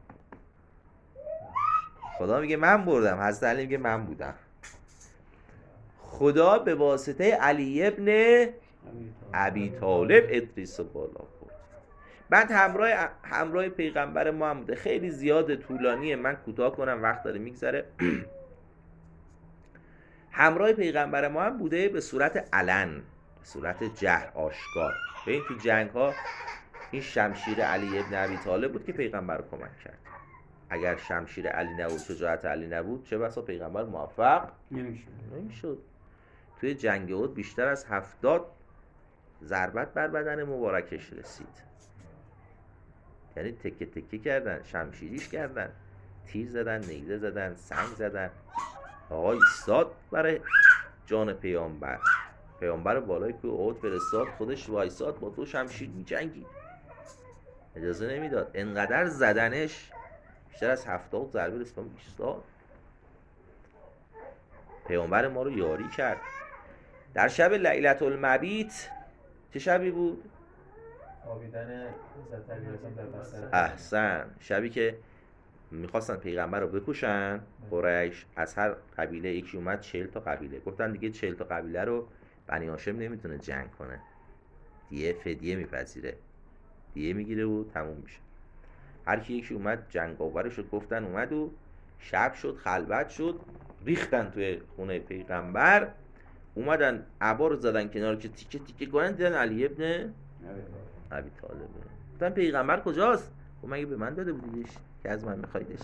خدا میگه من بردم، حضرت علی میگه من بودم. خدا به واسطه علی ابن ابی طالب ادریس بالا برد. بعد همراه پیغمبر ما هم بوده. خیلی زیاد طولانیه، من کوتاه کنم وقت داره میگذره. همراه پیغمبر ما هم بوده به صورت علن، به صورت جهر آشکار. به این تو جنگ ها این شمشیر علی ابن ابی طالب بود که پیغمبر رو کمک کرد. اگر شمشیر علی نبود، شجاعت علی نبود، چه بسا پیغمبر موفق نمیشد. توی جنگ احد بیشتر از 70 ضربت بر بدن مبارکش رسید. یعنی تکه تکه کردن، شمشیریش کردن، تیر زدن، نیزه زدن، سنگ زدن. آقا ایستاد برای جان پیامبر بالای کوه احد فرستاد، خودش وایساد با 2 شمشیر می‌جنگید، اجازه نمیداد. انقدر زدنش بیشتر از 70 ضربه رسید. ایستاد، پیامبر ما رو یاری کرد. در شب لیلة المبیت، چه شبی بود؟ خوابیدن حضرت علی در بستر. احسن، شبی که میخواستن پیغمبر رو بکشن. قریش از هر قبیله یکی اومد، 40 تا قبیله. گفتن دیگه 40 تا قبیله رو بنی هاشم نمیتونه جنگ کنه، دیگه فدیه میپذیره، دیگه میگیره و تموم میشه. هر کی یکی اومد جنگاورش رو گفتن اومد و شب شد، خلوت شد، ریختن توی خونه پیغمبر، اومدن عبا رو زدن کنار که تیکه تیکه کنن، دیدن علی ابن ابی طالبه. گفتن پیغمبر کجاست؟ گفت مگه به من داده بودیدش که از من میخوایدش؟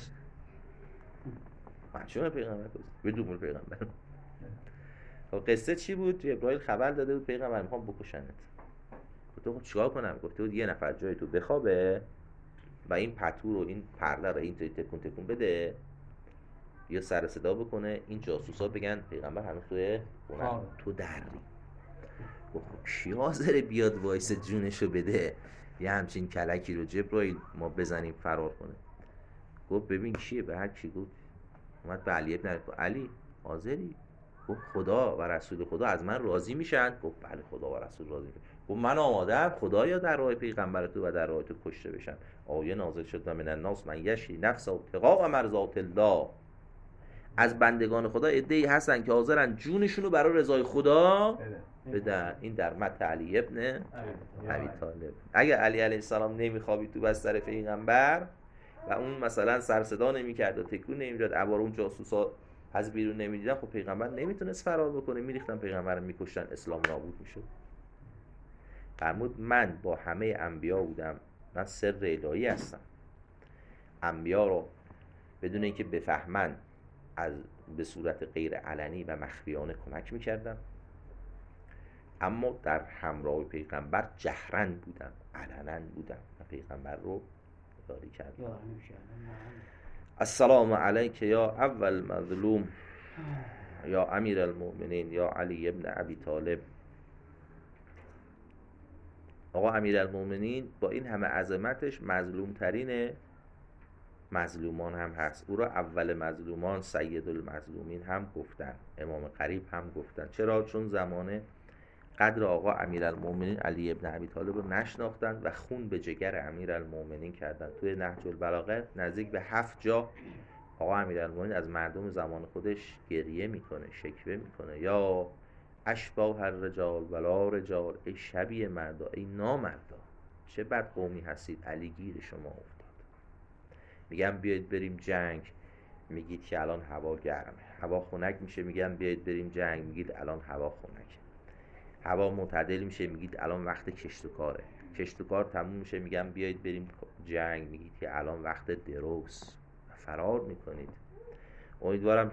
معشوم پیغمبر کجاست؟ بدون پیغمبر. خب قصه چی بود؟ توی ابراهیل خبر داده بود پیغمبر میخوام بکشنت. گفت خب چیکار کنم؟ گفته بود یه نفر جای تو بخوابه و این پتو رو، این پرده رو اینطوری تکون تکون بده یا سر صدا بکنه، این جاسوسا بگن پیغمبر هنوز توی خونه تو دری. گفت خب کی حاضره بیاد وایس جونشو بده یه همچین کلکی رو جبرائیل ما بزنیم فرار کنه؟ گفت ببین کیه، به هر کی گفت. اومد به علی ابن ابی طالب، علی حاضری؟ گفت خدا و رسول خدا از من راضی میشن؟ گفت بله خدا و رسول راضی میشن. گفت من آماده‌ام خدایا در راه پیغمبر تو و در راه تو کشته بشم. آیه نازل شد من الناس من یشری نفسه ابتغاء مرضات الله. از بندگان خدا عده‌ای هستن که حاضرن جونشونو برای رضای خدا بدن. این در متن علی ابن ابی طالب. اگه علی علیه السلام نمیخوابید تو بستر پیغمبر و اون مثلا سر صدا نمیکرد و تکون نمیداد، عبار اون جاسوسا از بیرون نمیدیدن، خب پیغمبر نمیتونست فرار بکنه، میریختن پیغمبر رو میکشتن، اسلام نابود میشد. فرمود من با همه انبیا بودم، من سر الهی هستم. انبیا رو بدون اینکه بفهمن از به صورت غیر علنی و مخفیانه کمک میکردم، اما در همراه پیغمبر جهرن بودم، علنا بودم و پیغمبر رو یاری کردم. السلام علیک یا اول مظلوم یا امیر المؤمنین یا علی ابن ابی طالب. آقا امیر المؤمنین با این همه عظمتش مظلوم ترین مظلومان هم هست. او را اول مظلومان، سید المظلومین هم گفتن، امام قریب هم گفتن. چرا؟ چون زمانه قدر آقا امیرالمومنین علی ابن ابی طالب رو نشناختند و خون به جگر امیرالمومنین کردند. توی نهج البلاغه نزدیک به 7 جا آقا امیرالمومنین از مردم زمان خودش گریه میکنه، شکوه میکنه، یا اشباه الرجال ولا رجال، ای شبیه مردا، ای نامردا، چه بد قومی هستید، علی گیر شما افتاد. میگم بیاید بریم جنگ، میگید که الان هوا گرمه، هوا خنک میشه، میگم بیاید بریم جنگ، میگید الان هوا خنکه. هوا معتدل میشه، میگید الان وقت کشت و کاره. کشت و کار تموم میشه، میگم بیاید بریم جنگ، میگید که الان وقت دروس. فرار میکنید. امیدوارم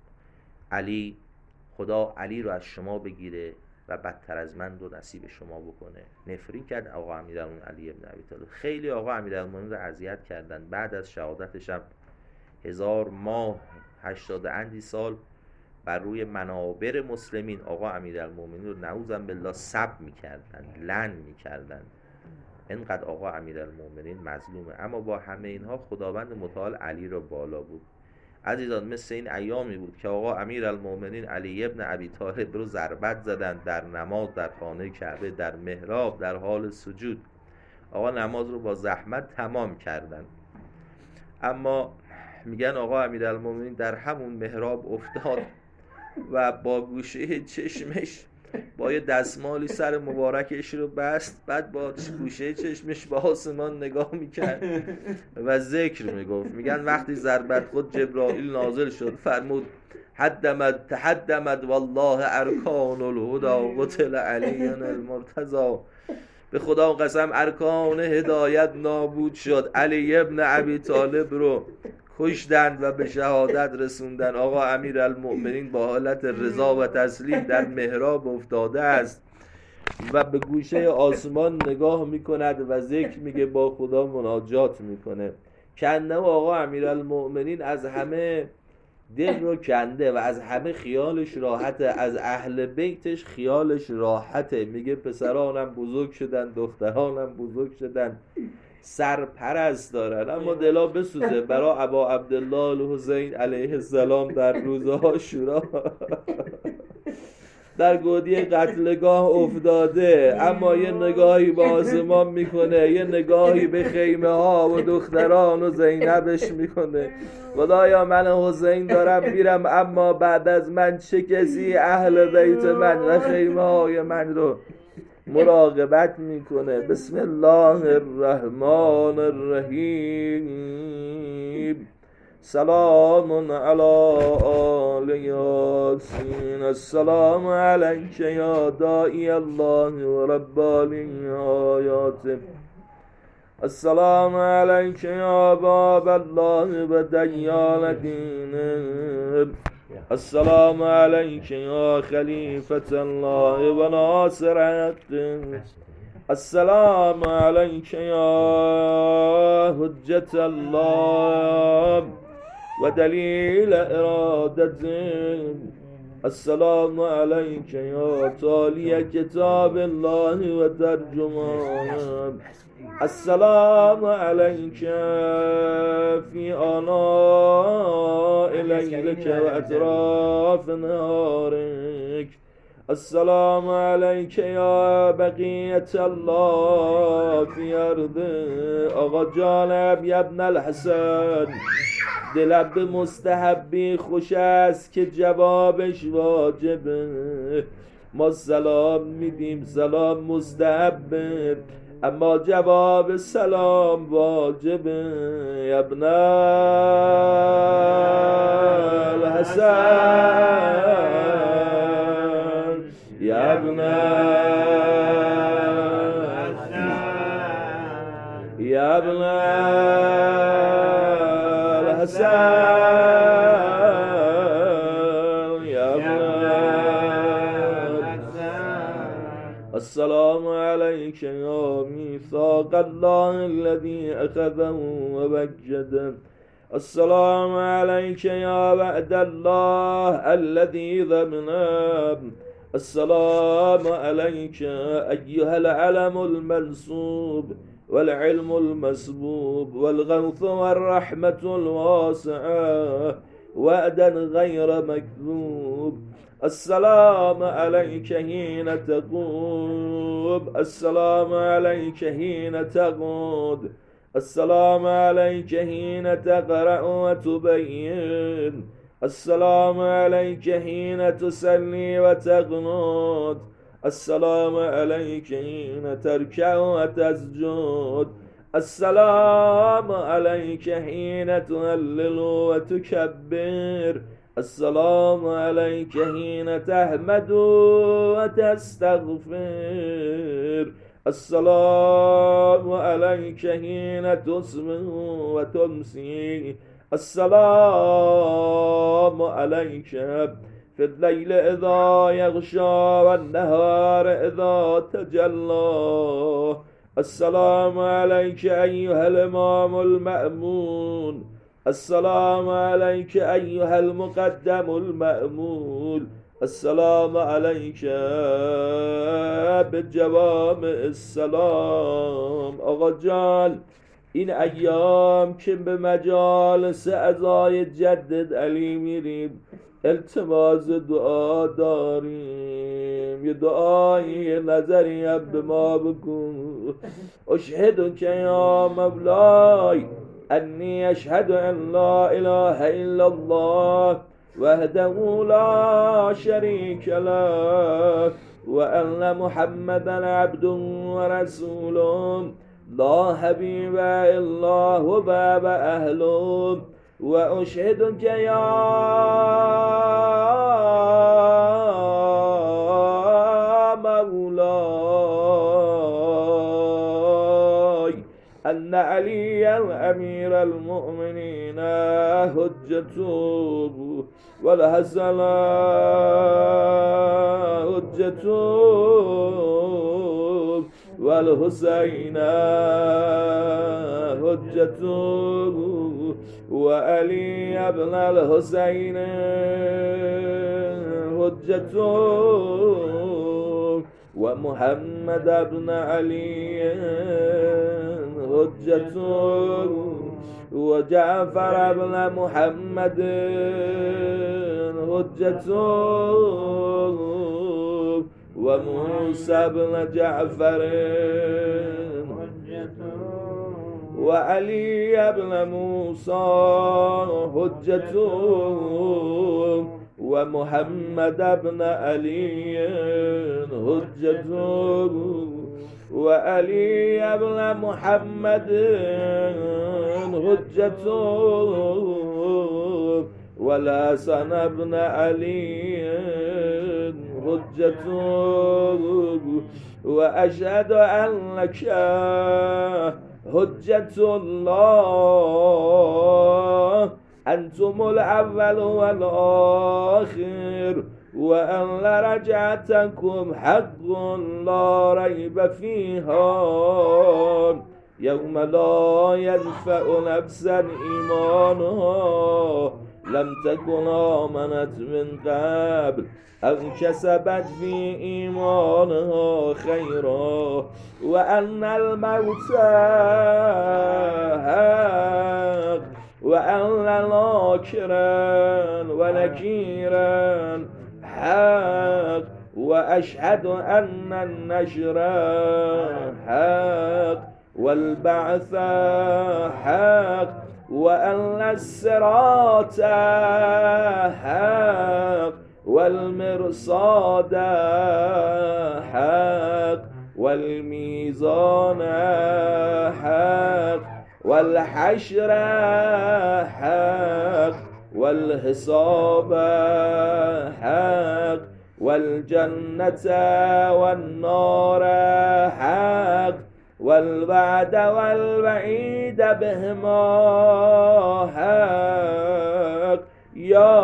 خدا علی رو از شما بگیره و بدتر از من رو نصیب شما بکنه. نفرین کرد آقا امیرالمومنین علی ابن ابی طالب. خیلی آقا امیرالمومنین رو اذیت کردن. بعد از شهادتش هم 1000 ماه 80 اندی سال بر روی منابر مسلمین آقا امیرالمومنین رو نعوذ بالله سب میکردن، لعن میکردن. اینقدر آقا امیرالمومنین مظلومه. اما با همه اینها خداوند متعال علی رو بالا بود. عزیزان مثل این ایامی بود که آقا امیرالمومنین علی ابن ابی طالب رو ضربت زدن در نماز، در خانه کعبه، در محراب، در حال سجود. آقا نماز رو با زحمت تمام کردن، اما میگن آقا امیرالمومنین در همون محراب افتاد و با گوشه چشمش با یه دستمالی سر مبارکش رو بست، بعد با گوشه چشمش به آسمان نگاه میکرد و ذکر میگفت. میگن وقتی ضربت خود جبرائیل نازل شد فرمود تحدمت والله ارکان الهدى قتل علی المرتضی. به خدا قسم ارکان هدایت نابود شد، علی ابن ابی طالب رو کشتند و به شهادت رسوندن. آقا امیرالمؤمنین با حالت رضا و تسلیم در محراب افتاده است و به گوشه آسمان نگاه میکند و ذکر میگه، با خدا مناجات میکنه. کنه آقا امیرالمؤمنین از همه دل رو کنده و از همه خیالش راحته، از اهل بیتش خیالش راحته. میگه پسرانم بزرگ شدن، دخترانم بزرگ شدن، سرپرست دارن، اما دلا بسوزه برای ابا عبدالله الحسین علیه السلام در روز عاشورا در گودی قتلگاه افتاده، اما یه نگاهی به آسمان میکنه، یه نگاهی به خیمه ها و دختران و زینبش میکنه. خدایا من حسین دارم میرم، اما بعد از من چه کسی اهل بیت من و خیمه های من رو مراقبت میکنه. بسم الله الرحمن الرحیم. سلام علی آل یاسین. السلام علیک یا داعی الله و ربانی آیاته. السلام علیک یا باب الله و دیان دینه. السلام علیک یا خلیفة الله و ناصر حقه. السلام علیک یا حجت الله و دلیل ارادته. السلام علیک یا تالی کتاب الله و ترجمانه. السلام علیک فی آناء لیلک و اطراف نهارک. السلام علیک یا بقیت الله فی ارضه. آقا جانم ابن الحسن، دلم به مستحبی خوش است که جوابش واجبه. ما سلام میدیم، سلام مستحبه، اما جواب سلام واجبه. ابن الحسن، یا ابن الحسن، یا ابن الحسن، یا ابن الحسن. السلام علیک یا میثاق الله الذي اخذه ووجده. السلام علیک یا وعد الله الذي ضمنه. السلام علیک ایها العلم المنصوب والعلم المسبوب والغوث والرحمة الواسعة وعدا غير مكذوب. السلام عليك حين تقوم. السلام عليك حين تقعد. السلام عليك حين تقرأ وتبين. السلام عليك حين تصلي وتقنط. السلام عليك حين تركع وتسجد. السلام عليك حين تهلل وتكبر. السلام عليك حين تحمد وتستغفر. السلام عليك حين تصبح وتمسي. السلام عليك في الليل إذا يغشى والنهار إذا تجلى. السلام عليك أيها الإمام المأمون. السلام عليك أيها المقدم المأمول. السلام عليك بجوامع السلام. آقا جان، این ایام که به مجالس عزای جدد علی میریم التماس دعا داریم. یه دعایی، یه نظری هم به ما بکن. اشهدک یا مولای انی اشهد ان لا اله الا الله وحده لا شریک له وأن محمدا عبد ورسول لا حبيب إلا هو باب أهله وأشهدك يا مولاي أن عليا أمير المؤمنين حجته والحسن حجته والحسين حجته وعلي ابن الحسين حجته ومحمد بن علي حجته وجعفر بن محمد حجته وموسى بن جعفر وعلي بن موسى حجته ومحمد بن علي حجته وعلي بن محمد حجته والحسن بن علي حجته وأشهد أنك حجة الله أنتم الأول والآخر وأن رجعتكم حق لا ريب فيها يوم لا ينفع نفسا إيمانها لم تكن آمنت من قبل أو كسبت في إيمانها خيرا وأن الموت حق وأن ناكرا ونكيرا حق وأشهد أن النشر حق والبعث حق وأن الصراط حق والمرصاد حق والميزان حق والحشر حق والحساب حق والجنة والنار حق والوعد والوعيد بهما حق يا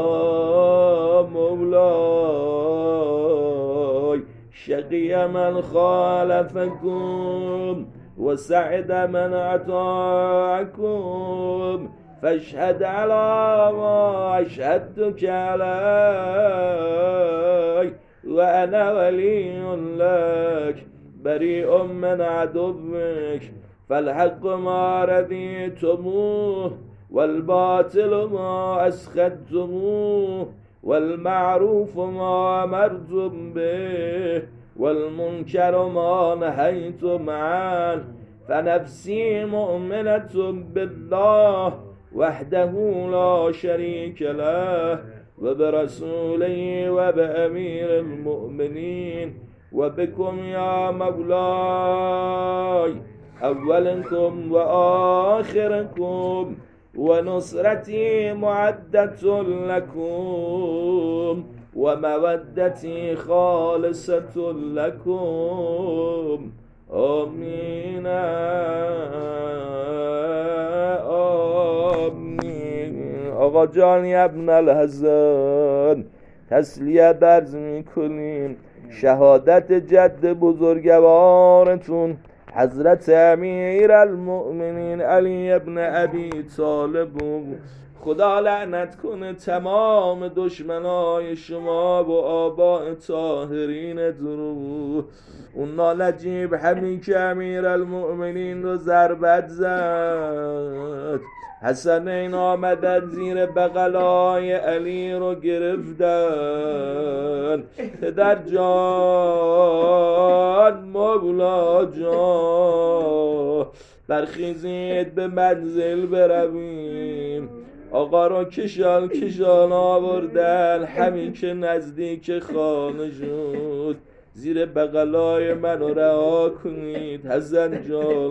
مولاي شقي من خالفكم وسعد من أطاعكم فاشهد على ما أشهدتك علي وأنا ولي لك بريء من عدوك فالحق ما رضيتموه والباطل ما أسخدتموه والمعروف ما أمرتم به والمنكر ما نهيتم عنه فنفسي مؤمنة بالله وحده لا شريك له وبرسوله وبأمير المؤمنين وبكم يا مولاي أولكم وآخركم ونصرتي معدة لكم ومودتي خالصة لكم آمين آمین. آقا جان ابن الحسن تسلیه درز میکنیم شهادت جد بزرگوارتون حضرت امیر المؤمنین علی ابن ابی طالب خدا لعنت کنه تمام دشمنای شما و آباء طاهرین درو اون نالجیب همین که امیر المؤمنین رو ضربت زد حسنین آمدن زیر بغلای علی رو گرفتن پدر جان مولا جان برخیزید به منزل برویم آقا را کشان آوردن، همین که نزدیک خانه شد. زیر بغلای منو رها کنید حسن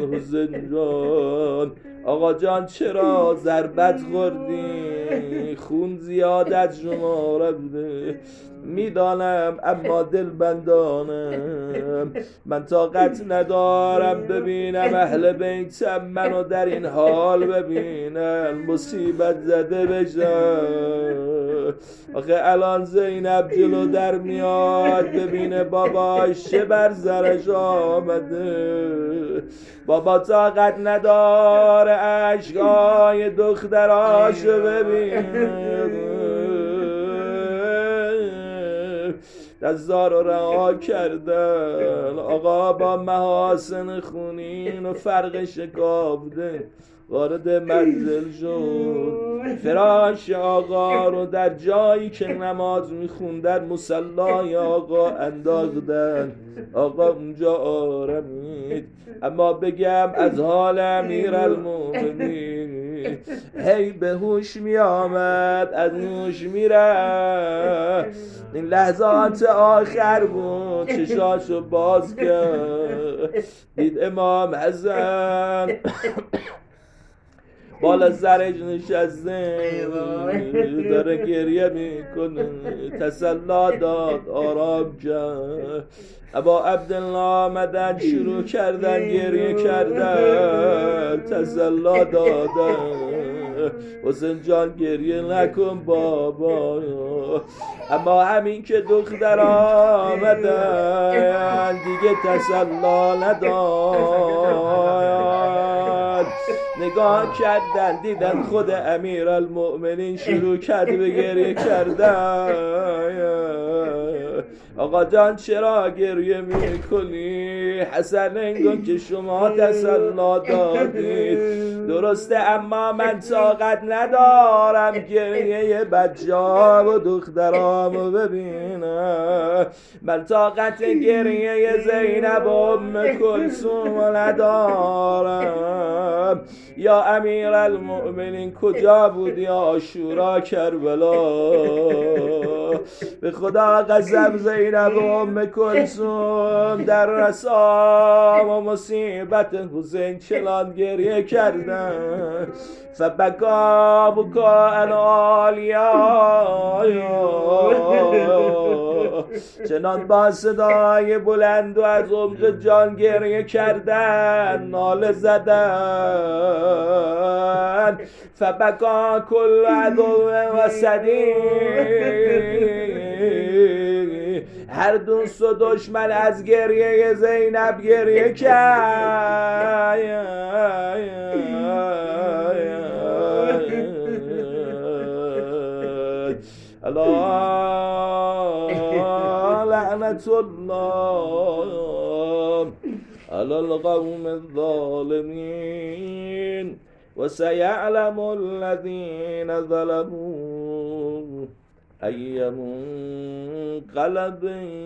جان. آقا جان چرا ضربت خوردی؟ خون زیادت شما رفته میدانم، اما دل بندانم. من طاقت ندارم ببینم اهل بیتم منو در این حال ببینن، مصیبت زده بشم. آخه الان زینب جلو در میاد، ببینه باباش چه بر سرش آمده. بابا طاقت نداره اشکای دختراشو ببینه، دزدار رو رها کردن. آقا با محاسن خونین و فرق شکافته وارد منزل شد. فراش آقا رو در جایی که نماز میخوندن مصلای آقا انداختن. آقا اونجا آرمید. اما بگم از حال امیرالمومنین هی به هوش می آمد، از هوش می رفت. این لحظات آخر بود، چشاشو باز کرد، دید امام حسن بالا سرش نشسته داره گریه میکنه. تسلا داد، آرام کرد. ابا عبدالله آمدن شروع کردن گریه کردن، تسلا دادن. حسین جان گریه نکن بابا. اما همین که دختر آمدن دیگه تسلا نداد. نگاه کردن دیدن خود امیرالمؤمنین شروع کرد به گریه کردن. آقا جان چرا گریه میکنی؟ حسن انگار که شما تسلا دادید درسته، اما من طاقت ندارم گریه بچه‌ها و دخترامو ببینم. من طاقت گریه زینب و ام کلثوم ندارم. یا امیرالمؤمنین کجا بودی عاشورا کربلا؟ به خدا قسم زینب و ام کلثوم در رسا و مصیبت حسین چنان گریه کردن. فبکا بکا العالیا، چنان با صدای بلند و از عمق جان گریه کردن، ناله زدن. فبکا کل عدو و هر دوست و دشمن از گریه زینب گریه کرد. لعنت الله علی القوم الظالمین و سیعلم الذین ظلموا ای منقلب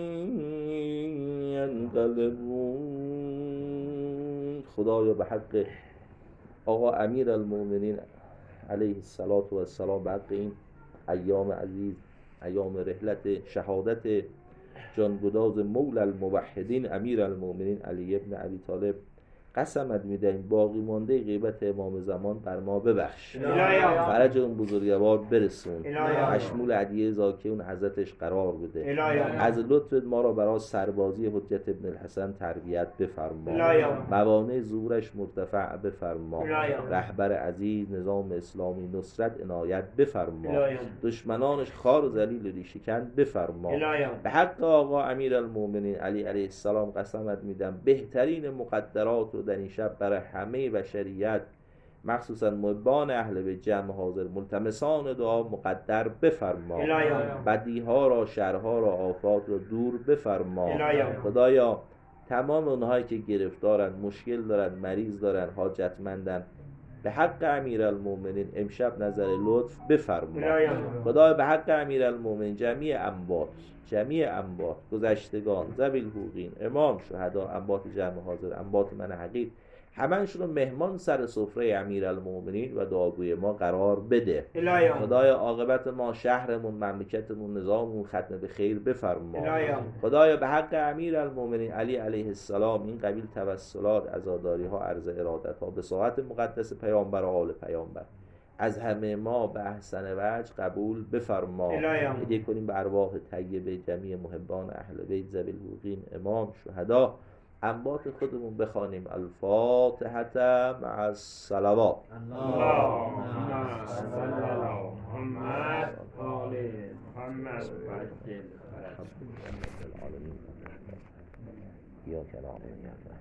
ینقلبون. خدایا به حق آقا امیرالمؤمنین علیه السلام، به حق این ایام عزیز، ایام رحلت شهادت جانگداز مولا الموحدین امیرالمؤمنین علی ابن ابی طالب قسمت میدهیم باقی مانده غیبت امام زمان بر ما ببخش، فرج اون بزرگوار برسون، مشمول عدیه زاکی اون حضرتش قرار بده. از لطفت ما را برای سربازی حجت ابن الحسن تربیت بفرما، موانع ظهورش مرتفع بفرما، رهبر عزیز نظام اسلامی نصرت عنایت بفرما، دشمنانش خار و ذلیل و ریشه‌کن بفرما. به حق آقا امیرالمؤمنین علی علیه السلام قسمت میدم بهترین مقدرات رو در این شب برای همه بشریت، مخصوصا محبان اهل بیت جمع حاضر ملتمسان دعا مقدر بفرما. بدیها را، شرها را، آفات را دور بفرما. خدایا تمام اونهایی که گرفتارن، مشکل دارن، مریض دارن، حاجتمندن، به حق امیرالمؤمنین امشب نظر لطف بفرما. خدایا به حق امیرالمؤمنین جمیع انبات گذشتگان، ذوی الحقوقین، امام، شهدا، انبات جمع حاضر، انبات من حقیر، همه‌شون رو مهمان سر سفره امیرالمومنین و دعاگوی ما قرار بده. الهی خدایا عاقبت ما، شهرمون، مملکتمون، نظاممون ختم به خیر بفرما. الهی خدایا به حق امیرالمومنین علی علیه السلام این قبیل توسلات، عزاداری ها، عرض ارادت ها به ساعت مقدس پیامبر و آل پیامبر از همه ما به احسن وجه قبول بفرما. الهی هدیه کنیم به ارواح طیبه جمیع محبان اهل بیت ذوی البوقین، امام، شهدا، انبات خودمون بخوانیم. الفاتحه مع الصلوات. اللهم صل علی محمد و آل محمد و عجل فرج. العالمین. یا کلام